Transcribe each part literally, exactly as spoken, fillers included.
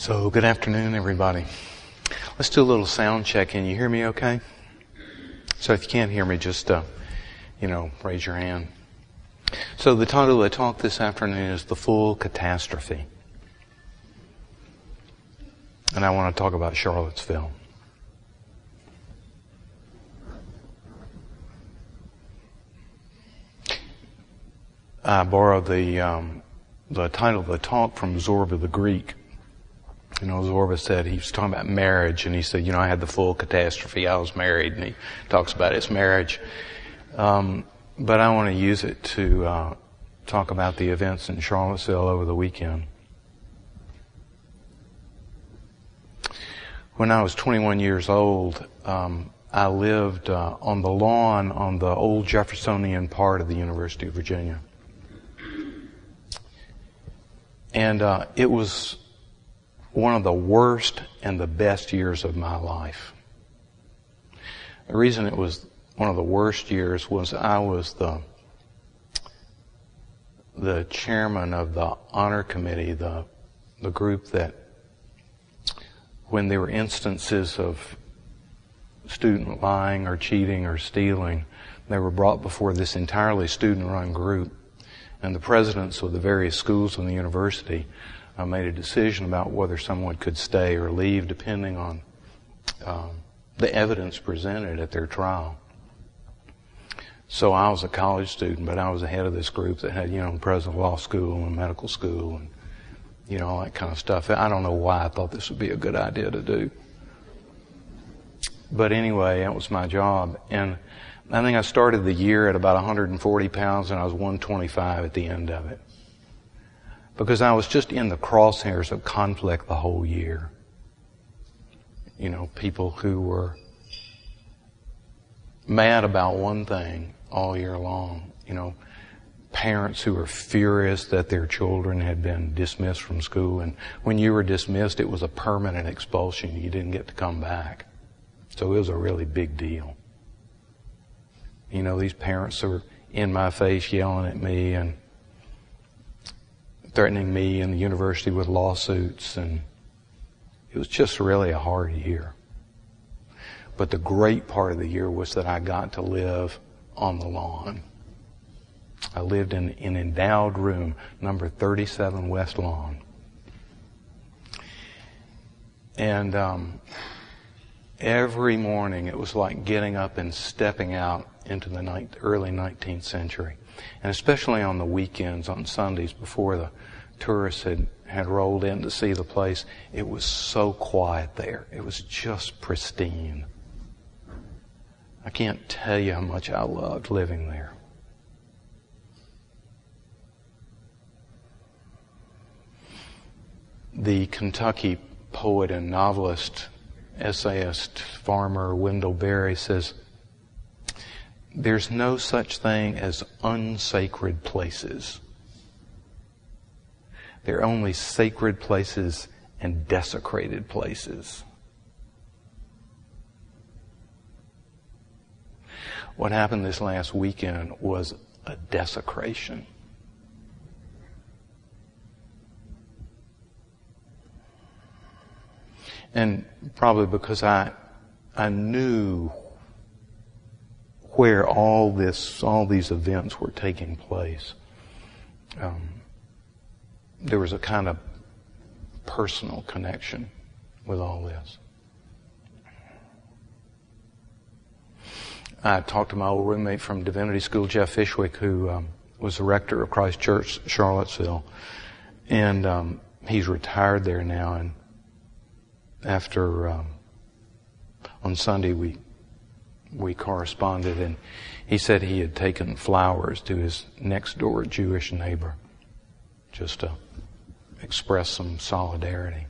So, good afternoon, everybody. Let's do a little sound check. Can you hear me okay? So if you can't hear me, just, uh, you know, raise your hand. So the title of the talk this afternoon is The Full Catastrophe. And I want to talk about Charlottesville. I borrowed the, um, the title of the talk from Zorba the Greek. You know, Zorba said, he was talking about marriage, and he said, you know, I had the full catastrophe. I was married, and he talks about his marriage. Um, but I want to use it to uh, talk about the events in Charlottesville over the weekend. When I was twenty-one years old, um, I lived uh, on the lawn on the old Jeffersonian part of the University of Virginia. And uh, it was one of the worst and the best years of my life. The reason it was one of the worst years was I was the the chairman of the honor committee, the the group that when there were instances of student lying or cheating or stealing, they were brought before this entirely student-run group. And the presidents of the various schools in the university uh, made a decision about whether someone could stay or leave depending on um, the evidence presented at their trial. So I was a college student, but I was the head of this group that had, you know, the president of law school and medical school and, you know, all that kind of stuff. I don't know why I thought this would be a good idea to do. But anyway, that was my job. And I think I started the year at about one hundred forty pounds, and I was one twenty-five at the end of it. Because I was just in the crosshairs of conflict the whole year. You know, people who were mad about one thing all year long. You know, parents who were furious that their children had been dismissed from school. And when you were dismissed, it was a permanent expulsion. You didn't get to come back. So it was a really big deal. You know, these parents are in my face yelling at me and threatening me and the university with lawsuits, and it was just really a hard year. But the great part of the year was that I got to live on the lawn. I lived in an endowed room, number thirty-seven West Lawn. And um, every morning it was like getting up and stepping out into the ni- early nineteenth century. And especially on the weekends, on Sundays, before the tourists had, had rolled in to see the place, it was so quiet there. It was just pristine. I can't tell you how much I loved living there. The Kentucky poet and novelist, essayist, farmer Wendell Berry says, "There's no such thing as unsacred places. There are only sacred places and desecrated places." What happened this last weekend was a desecration. And probably because I I knew where all this, all these events were taking place. Um, there was a kind of personal connection with all this. I talked to my old roommate from Divinity School, Jeff Fishwick, who um, was the rector of Christ Church, Charlottesville. And um, he's retired there now. And after, um, on Sunday, we we corresponded, and he said he had taken flowers to his next door Jewish neighbor just to express some solidarity.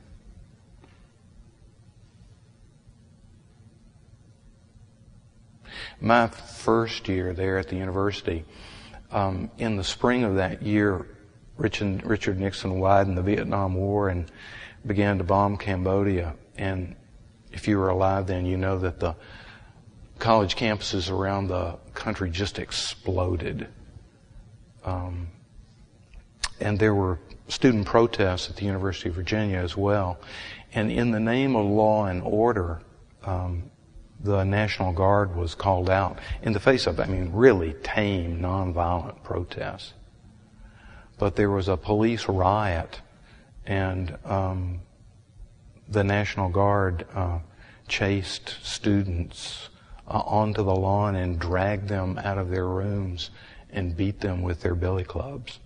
My first year there at the university, um, in the spring of that year, Richard, Richard Nixon widened the Vietnam War and began to bomb Cambodia. And if you were alive then, you know that the college campuses around the country just exploded. Um, and there were student protests at the University of Virginia as well. And in the name of law and order, um, the National Guard was called out in the face of, I mean, really tame, nonviolent protests. But there was a police riot, and um, the National Guard uh, chased students uh, onto the lawn and dragged them out of their rooms and beat them with their billy clubs.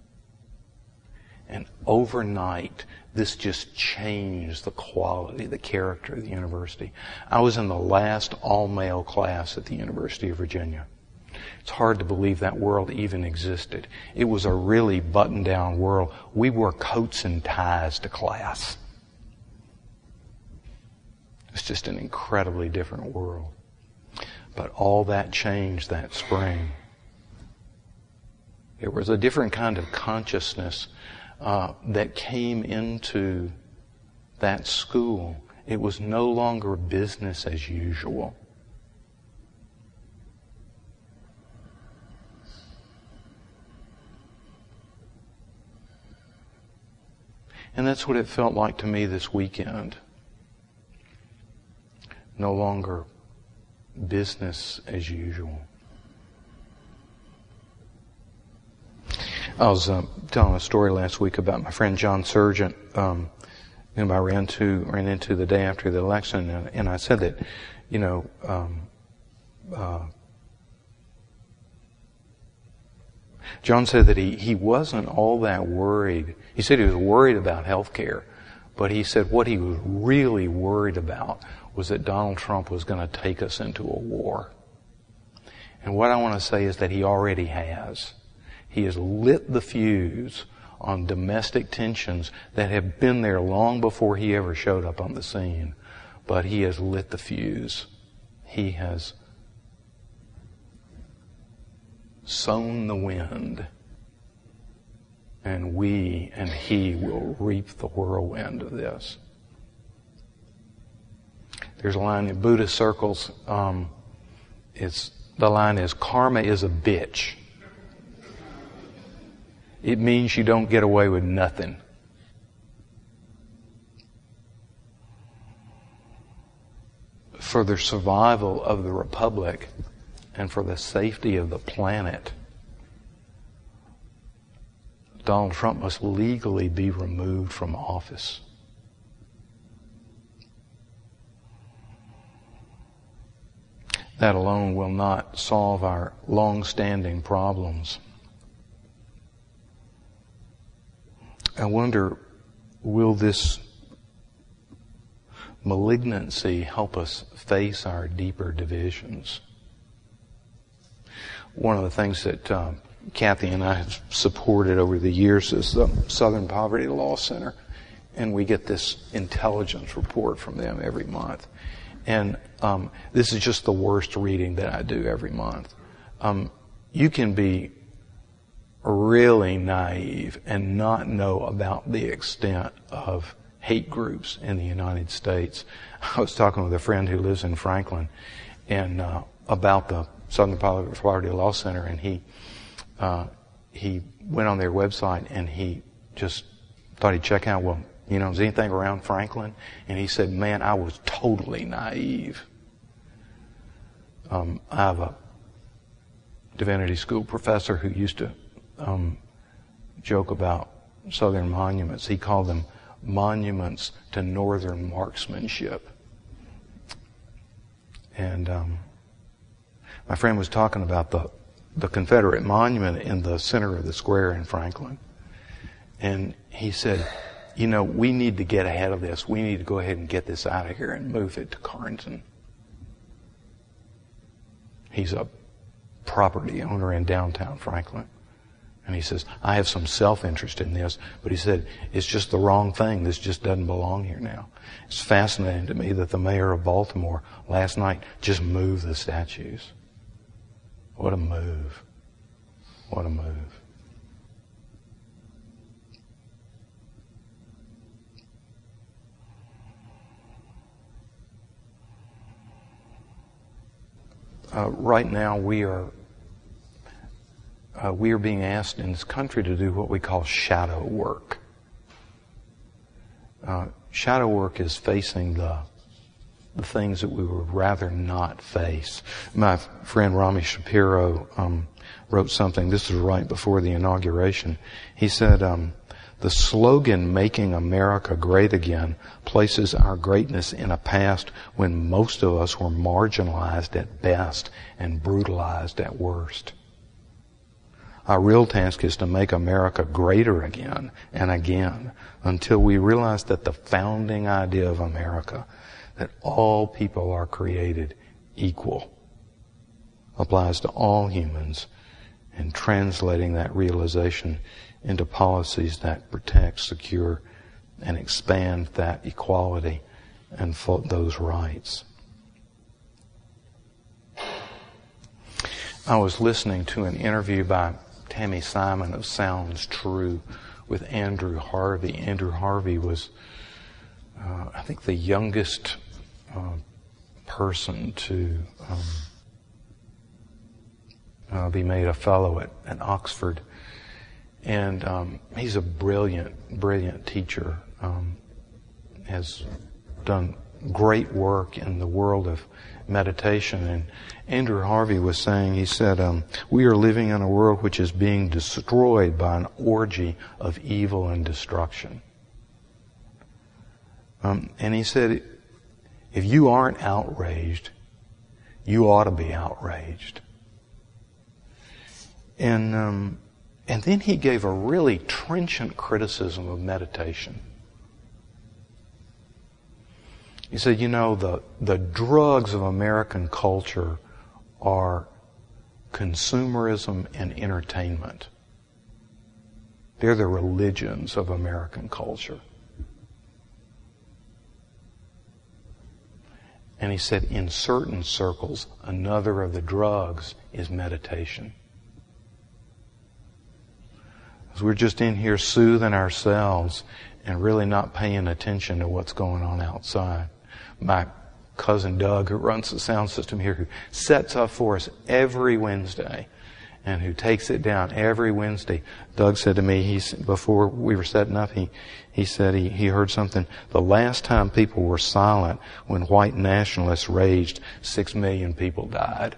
And overnight, this just changed the quality, the character of the university. I was in the last all-male class at the University of Virginia. It's hard to believe that world even existed. It was a really buttoned-down world. We wore coats and ties to class. It's just an incredibly different world. But all that changed that spring. There was a different kind of consciousness uh, that came into that school. It was no longer business as usual. And that's what it felt like to me this weekend. No longer business as usual. I was uh, telling a story last week about my friend John Sargent, um, whom I ran to ran into the day after the election, and, and I said that, you know, um, uh, John said that he, he wasn't all that worried. He said he was worried about health care, but he said what he was really worried about was that Donald Trump was going to take us into a war. And what I want to say is that he already has. He has lit the fuse on domestic tensions that have been there long before he ever showed up on the scene. But he has lit the fuse. He has sown the wind. And we and he will reap the whirlwind of this. There's a line in Buddhist circles. Um, it's the line is, karma is a bitch. It means you don't get away with nothing. For the survival of the Republic and for the safety of the planet, Donald Trump must legally be removed from office. That alone will not solve our long-standing problems. I wonder, will this malignancy help us face our deeper divisions? One of the things that uh, Kathy and I have supported over the years is the Southern Poverty Law Center, and we get this intelligence report from them every month. And um, this is just the worst reading that I do every month. Um, you can be really naive and not know about the extent of hate groups in the United States. I was talking with a friend who lives in Franklin and uh, about the Southern Poverty Law Center, and he uh, he went on their website and he just thought he'd check out, well, you know, is anything around Franklin? And he said, man, I was totally naive. Um, I have a divinity school professor who used to um, joke about Southern monuments. He called them monuments to Northern marksmanship. And um, my friend was talking about the, the Confederate monument in the center of the square in Franklin. And he said, you know, we need to get ahead of this. We need to go ahead and get this out of here and move it to Carnton. He's a property owner in downtown Franklin. And he says, I have some self-interest in this, but he said, it's just the wrong thing. This just doesn't belong here now. It's fascinating to me that the mayor of Baltimore last night just moved the statues. What a move. What a move. Uh, right now we are uh, we are being asked in this country to do what we call shadow work. Uh, shadow work is facing the the things that we would rather not face. My friend Rami Shapiro um, wrote something. This was right before the inauguration. He said, um, the slogan, "Making America Great Again," places our greatness in a past when most of us were marginalized at best and brutalized at worst. Our real task is to make America greater again and again until we realize that the founding idea of America, that all people are created equal, applies to all humans, and translating that realization into policies that protect, secure, and expand that equality and those rights. I was listening to an interview by Tammy Simon of Sounds True with Andrew Harvey. Andrew Harvey was, uh, I think, the youngest uh, person to um, uh, be made a fellow at, at Oxford. And um, he's a brilliant, brilliant teacher, um, has done great work in the world of meditation. And Andrew Harvey was saying, he said, um, we are living in a world which is being destroyed by an orgy of evil and destruction. Um, and he said, if you aren't outraged, you ought to be outraged. And um, and then he gave a really trenchant criticism of meditation. He said, you know, the, the drugs of American culture are consumerism and entertainment. They're the religions of American culture. And he said, in certain circles, another of the drugs is meditation. Because we're just in here soothing ourselves and really not paying attention to what's going on outside. My cousin Doug, who runs the sound system here, who sets up for us every Wednesday and who takes it down every Wednesday. Doug said to me, he, before we were setting up, he, he said he, he heard something. The last time people were silent when white nationalists raged, six million people died.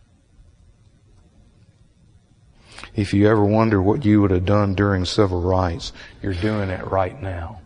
If you ever wonder what you would have done during civil rights, you're doing it right now.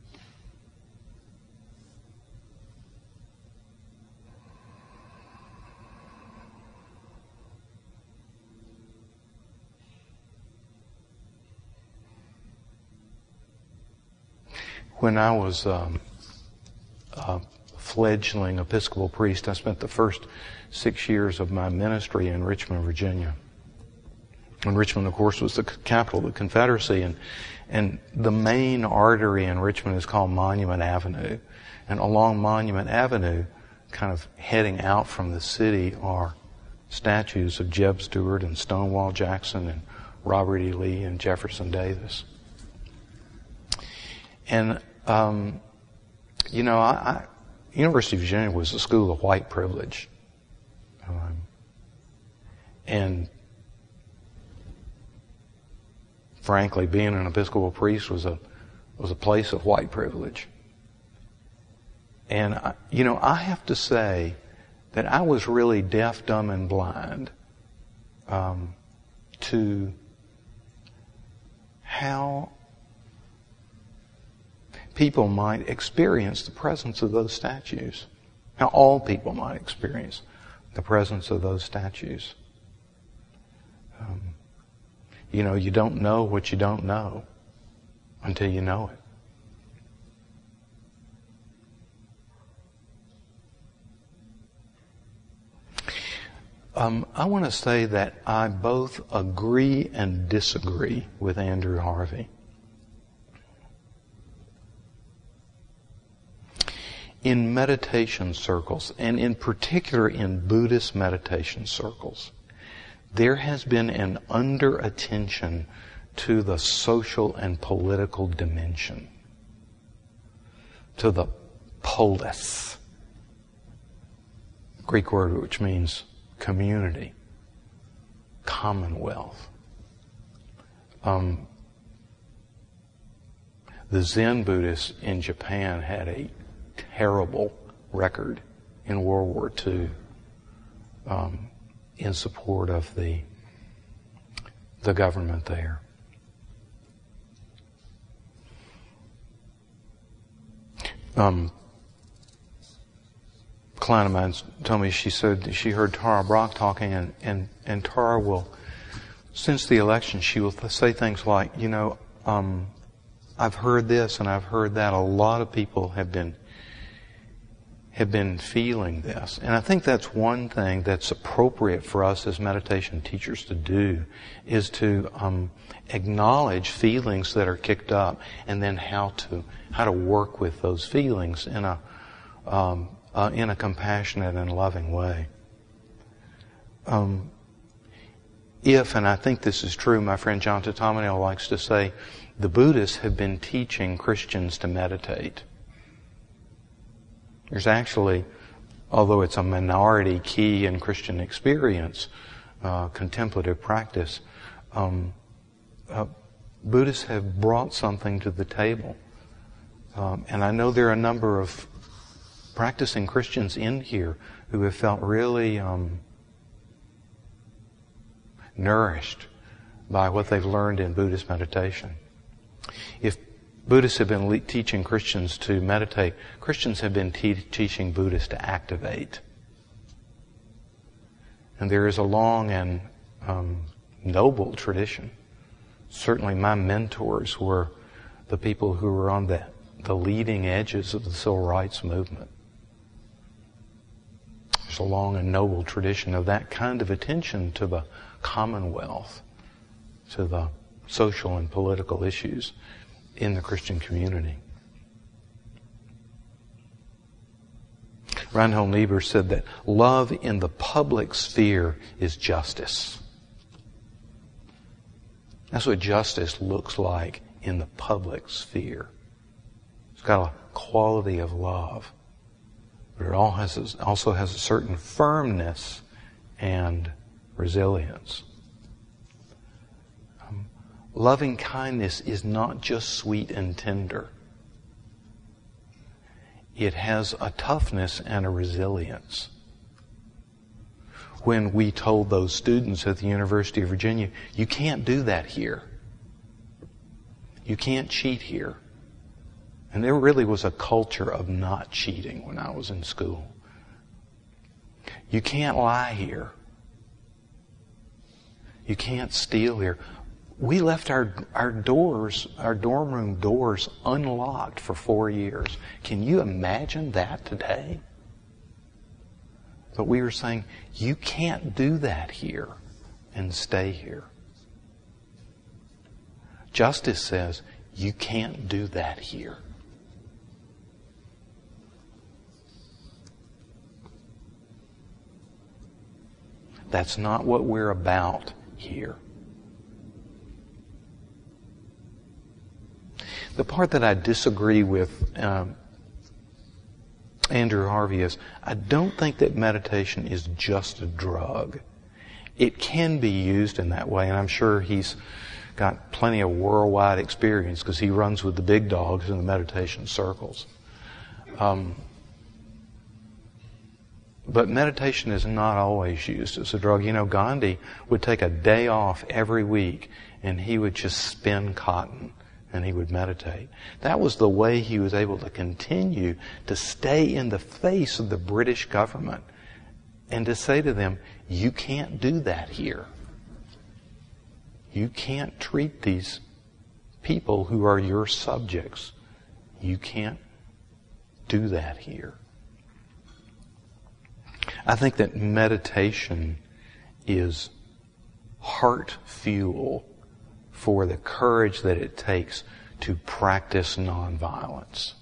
When I was um, a fledgling Episcopal priest, I spent the first six years of my ministry in Richmond, Virginia. And Richmond, of course, was the capital of the Confederacy, and and the main artery in Richmond is called Monument Avenue. And along Monument Avenue, kind of heading out from the city, are statues of Jeb Stuart and Stonewall Jackson and Robert E. Lee and Jefferson Davis. And um, you know, I, I, University of Virginia was a school of white privilege, um, and frankly, being an Episcopal priest was a was a place of white privilege. And I, you know, I have to say that I was really deaf, dumb, and blind um, to how people might experience the presence of those statues. How all people might experience the presence of those statues. Um, you know, you don't know what you don't know until you know it. Um, I want to say that I both agree and disagree with Andrew Harvey. In meditation circles, and in particular in Buddhist meditation circles, there has been an under-attention to the social and political dimension, to the polis, Greek word which means community, commonwealth. Um, the Zen Buddhists in Japan had a terrible record in World War Two um, in support of the the government there. Um, a client of mine told me, she said she heard Tara Brach talking, and, and, and Tara will, since the election, she will say things like, you know, um, I've heard this and I've heard that. A lot of people have been have been feeling this. And I think that's one thing that's appropriate for us as meditation teachers to do, is to um, acknowledge feelings that are kicked up, and then how to how to work with those feelings in a um, uh, in a compassionate and loving way. Um, if, and I think this is true, my friend John Tatamanel likes to say, the Buddhists have been teaching Christians to meditate. There's actually, although it's a minority key in Christian experience, uh, contemplative practice, um, uh, Buddhists have brought something to the table. Um, and I know there are a number of practicing Christians in here who have felt really um, nourished by what they've learned in Buddhist meditation. If Buddhists have been le- teaching Christians to meditate, Christians have been te- teaching Buddhists to activate. And there is a long and um, noble tradition. Certainly my mentors were the people who were on the, the leading edges of the civil rights movement. There's a long and noble tradition of that kind of attention to the commonwealth, to the social and political issues in the Christian community. Reinhold Niebuhr said that love in the public sphere is justice. That's what justice looks like in the public sphere. It's got a quality of love, but it all has, also has a certain firmness and resilience. Um, loving kindness is not just sweet and tender. It has a toughness and a resilience. When we told those students at the University of Virginia, you can't do that here. You can't cheat here. And there really was a culture of not cheating when I was in school. You can't lie here. You can't steal here. We left our, our doors, our dorm room doors unlocked for four years. Can you imagine that today? But we were saying, you can't do that here and stay here. Justice says, you can't do that here. That's not what we're about here. The part that I disagree with um, Andrew Harvey is, I don't think that meditation is just a drug. It can be used in that way, and I'm sure he's got plenty of worldwide experience because he runs with the big dogs in the meditation circles. Um, but meditation is not always used as a drug. You know, Gandhi would take a day off every week and he would just spin cotton and he would meditate. That was the way he was able to continue to stay in the face of the British government and to say to them, you can't do that here. You can't treat these people who are your subjects. You can't do that here. I think that meditation is heart fuel for the courage that it takes to practice nonviolence.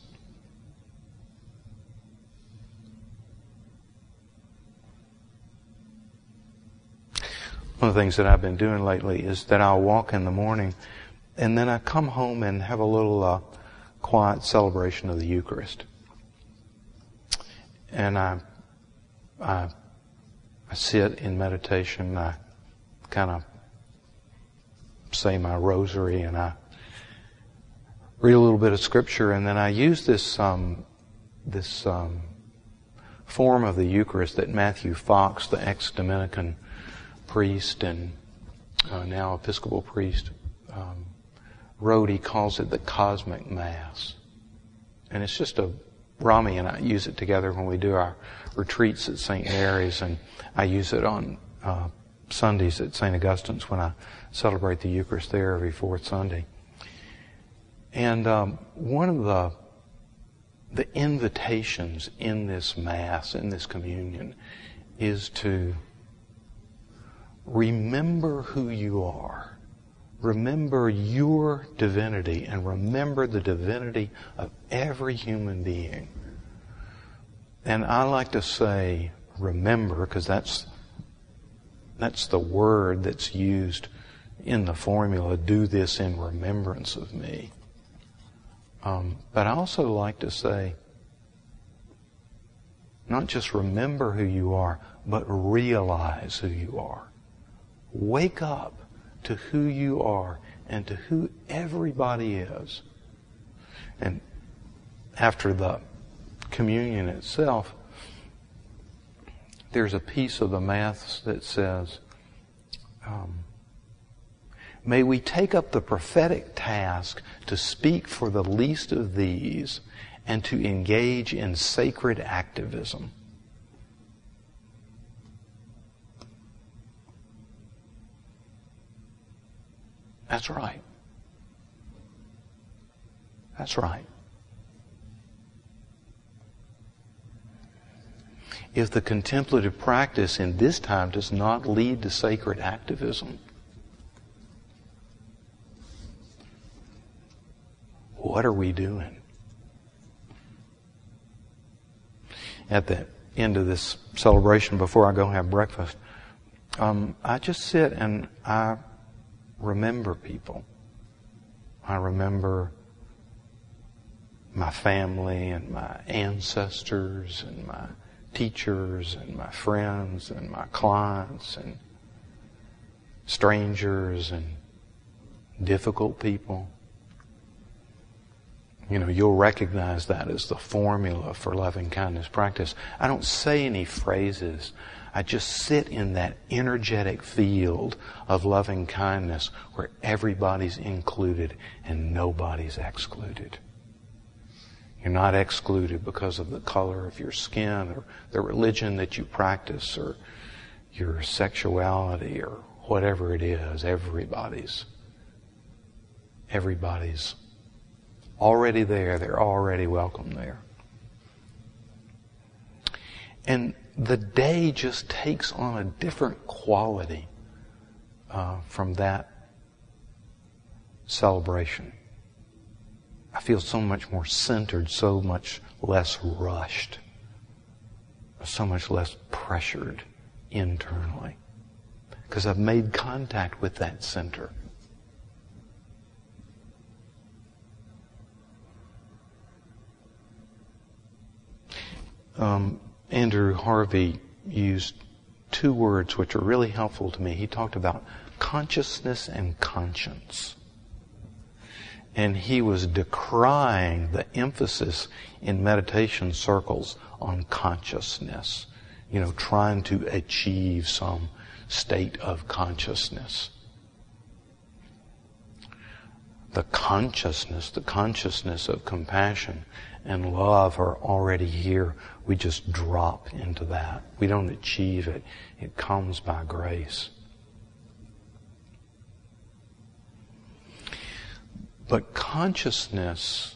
One of the things that I've been doing lately is that I'll walk in the morning and then I come home and have a little uh, quiet celebration of the Eucharist. And I, I, I sit in meditation. I kind of say my rosary and I read a little bit of scripture, and then I use this um, this um, form of the Eucharist that Matthew Fox, the ex-Dominican priest and uh, now Episcopal priest, um, wrote. He calls it the Cosmic Mass. And it's just a, Rami and I use it together when we do our retreats at Saint Mary's, and I use it on uh, Sundays at Saint Augustine's when I celebrate the Eucharist there every fourth Sunday. And um, one of the the invitations in this Mass, in this communion, is to remember who you are. Remember your divinity, and remember the divinity of every human being. And I like to say remember, because that's that's the word that's used in the formula, do this in remembrance of me. Um, but I also like to say, not just remember who you are, but realize who you are. Wake up to who you are and to who everybody is. And after the communion itself, there's a piece of the Mass that says, um, may we take up the prophetic task to speak for the least of these and to engage in sacred activism. That's right. That's right. If the contemplative practice in this time does not lead to sacred activism, what are we doing? At the end of this celebration, before I go have breakfast, um, I just sit and I remember people. I remember my family and my ancestors and my teachers and my friends and my clients and strangers and difficult people. You know, you'll recognize that as the formula for loving kindness practice. I don't say any phrases. I just sit in that energetic field of loving kindness where everybody's included and nobody's excluded. You're not excluded because of the color of your skin or the religion that you practice or your sexuality or whatever it is. Everybody's, everybody's already there. They're already welcome there. And the day just takes on a different quality uh, from that celebration. I feel so much more centered, so much less rushed, so much less pressured internally, because I've made contact with that center. Um, Andrew Harvey used two words which are really helpful to me. He talked about consciousness and conscience. And he was decrying the emphasis in meditation circles on consciousness. You know, trying to achieve some state of consciousness. The consciousness, the consciousness of compassion and love are already here. We just drop into that. We don't achieve it. It comes by grace. But consciousness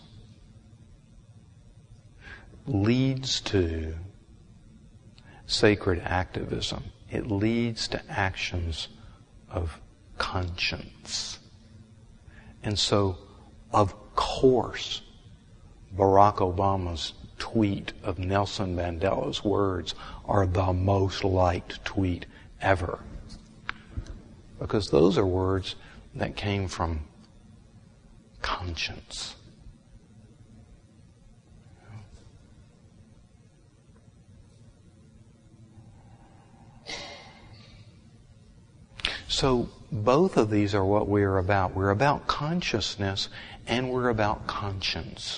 leads to sacred activism. It leads to actions of conscience. And so, of course, Barack Obama's tweet of Nelson Mandela's words are the most liked tweet ever. Because those are words that came from conscience. So both of these are what we're about. We're about consciousness and we're about conscience.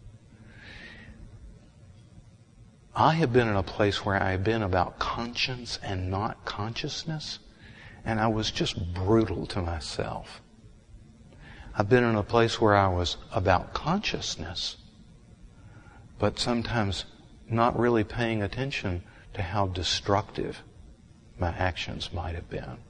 I have been in a place where I have been about conscience and not consciousness, and I was just brutal to myself. I've been in a place where I was about consciousness, but sometimes not really paying attention to how destructive my actions might have been.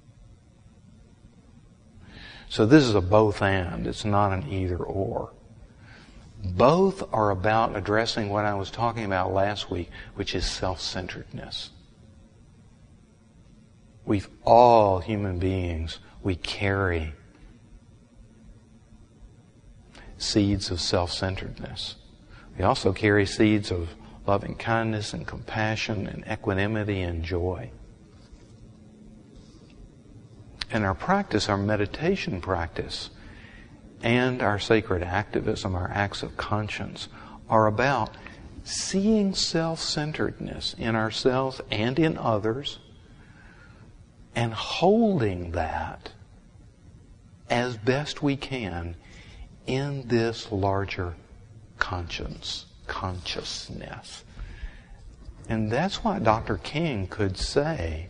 So this is a both and. It's not an either or. Both are about addressing what I was talking about last week, which is self-centeredness. We've all, human beings, we carry seeds of self-centeredness. We also carry seeds of loving kindness and compassion and equanimity and joy. And our practice, our meditation practice, and our sacred activism, our acts of conscience, are about seeing self-centeredness in ourselves and in others and holding that as best we can in this larger conscience, consciousness. And that's why Doctor King could say,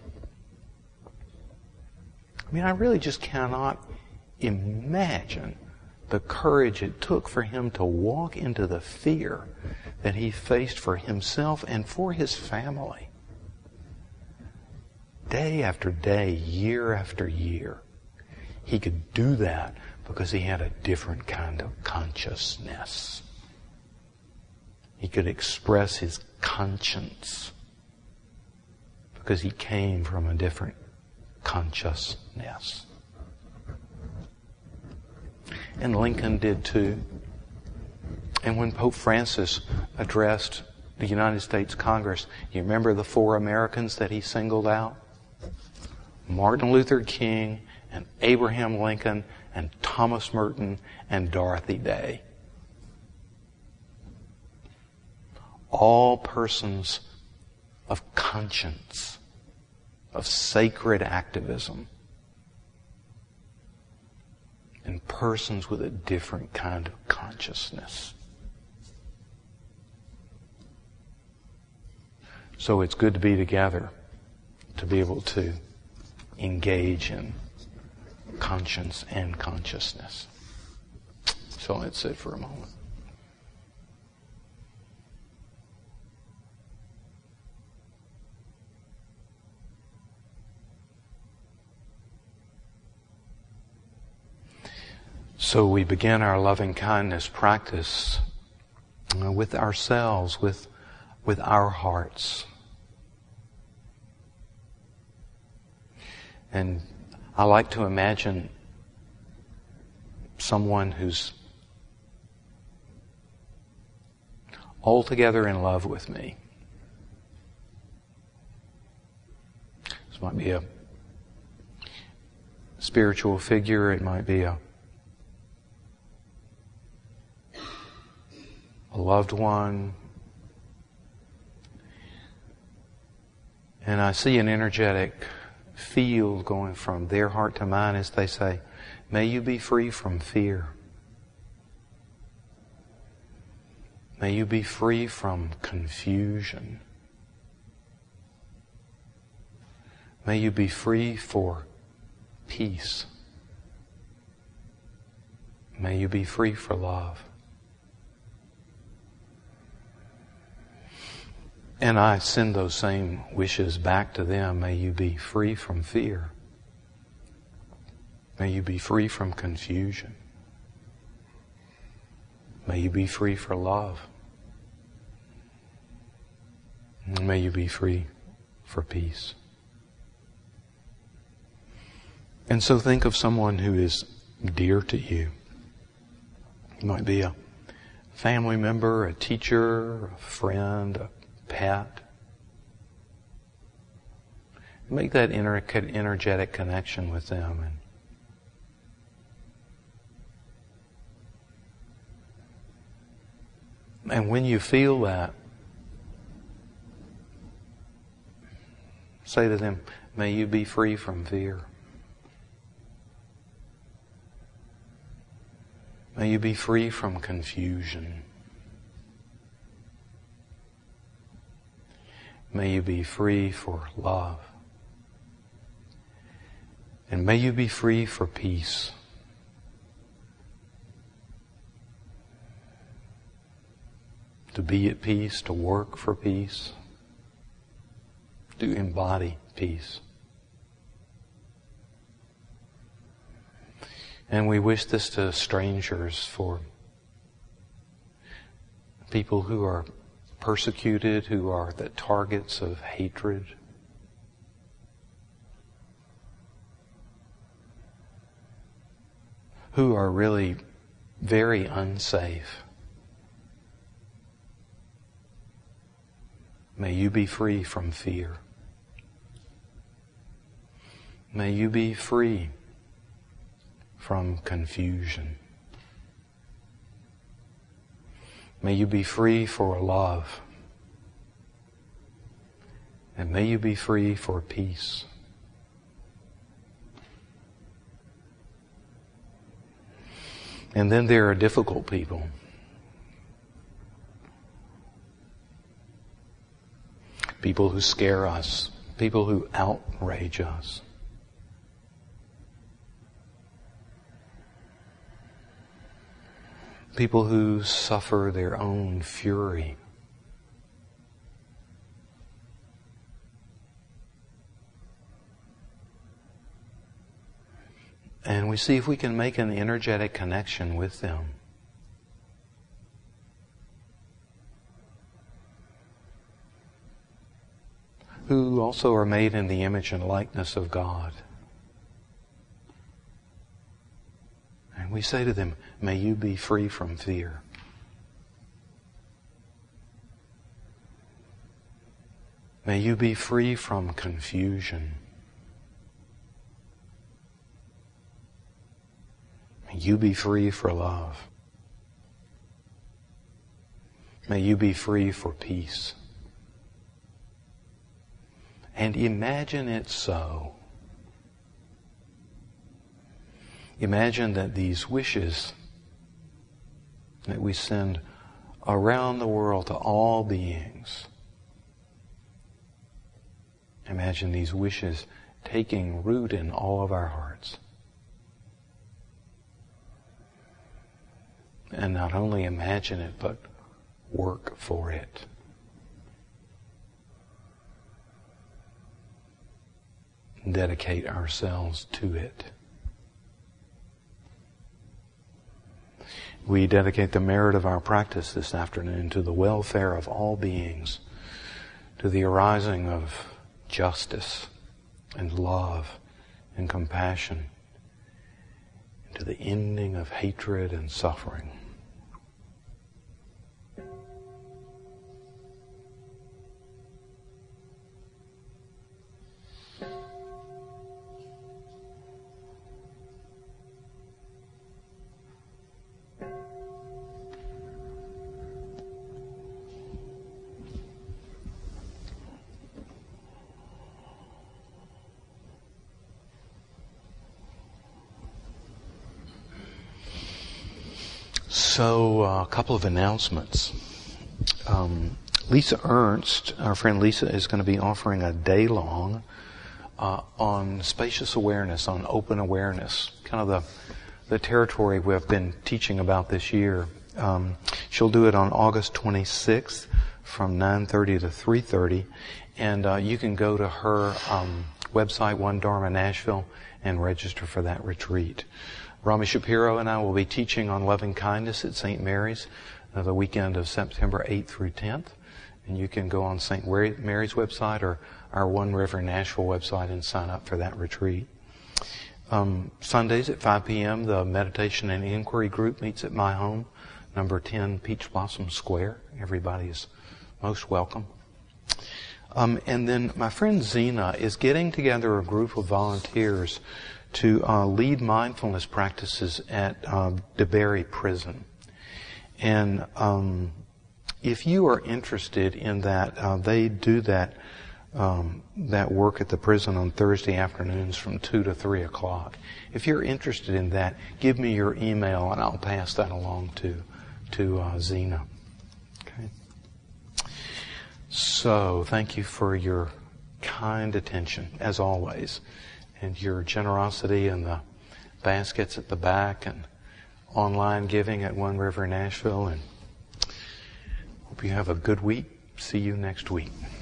I mean, I really just cannot imagine the courage it took for him to walk into the fear that he faced for himself and for his family. Day after day, year after year, he could do that because he had a different kind of consciousness. He could express his conscience because he came from a different consciousness. And Lincoln did too. And when Pope Francis addressed the United States Congress, you remember the four Americans that he singled out? Martin Luther King and Abraham Lincoln and Thomas Merton and Dorothy Day. All persons of conscience, of sacred activism, and persons with a different kind of consciousness. So it's good to be together, to be able to engage in conscience and consciousness. So let's sit for a moment. So we begin our loving kindness practice uh, with ourselves, with, with our hearts. And I like to imagine someone who's altogether in love with me. This might be a spiritual figure, it might be a a loved one, and I see an energetic field going from their heart to mine as they say, may you be free from fear. May you be free from confusion. May you be free for peace. May you be free for love. And I send those same wishes back to them. May you be free from fear. May you be free from confusion. May you be free for love. May you be free for peace. And so think of someone who is dear to you. It might be a family member, a teacher, a friend, a pet. Make that ener- energetic connection with them. And, and when you feel that, say to them, may you be free from fear. May you be free from confusion. May you be free for love. And may you be free for peace. To be at peace, to work for peace, to embody peace. And we wish this to strangers, for people who are persecuted, who are the targets of hatred. Who are really very unsafe. May you be free from fear. May you be free from confusion. May you be free for love. And may you be free for peace. And then there are difficult people. People who scare us. People who outrage us. People who suffer their own fury. And we see if we can make an energetic connection with them. Who also are made in the image and likeness of God. And we say to them, may you be free from fear. May you be free from confusion. May you be free for love. May you be free for peace. And imagine it so. Imagine that these wishes that we send around the world to all beings, imagine these wishes taking root in all of our hearts. And not only imagine it, but work for it. Dedicate ourselves to it. We dedicate the merit of our practice this afternoon to the welfare of all beings, to the arising of justice and love and compassion, and to the ending of hatred and suffering. So, uh, a couple of announcements. Um, Lisa Ernst, our friend Lisa, is going to be offering a day-long uh, on spacious awareness, on open awareness, kind of the the territory we've been teaching about this year. Um, she'll do it on August twenty-sixth from nine thirty to three thirty, and uh, you can go to her um, website, One Dharma Nashville, and register for that retreat. Rami Shapiro and I will be teaching on loving kindness at Saint Mary's uh, the weekend of September eighth through tenth. And you can go on Saint Mary's website or our One River Nashville website and sign up for that retreat. Um, Sundays at five p.m., the Meditation and Inquiry group meets at my home, number ten Peach Blossom Square. Everybody is most welcome. Um, and then my friend Zena is getting together a group of volunteers to uh, lead mindfulness practices at uh, DeBerry Prison. And um, if you are interested in that, uh, they do that um, that work at the prison on Thursday afternoons from two to three o'clock. If you're interested in that, give me your email and I'll pass that along to to uh, Zena. Okay. So, thank you for your kind attention, as always, and your generosity in the baskets at the back and online giving at One River Nashville. And hope you have a good week. See you next week.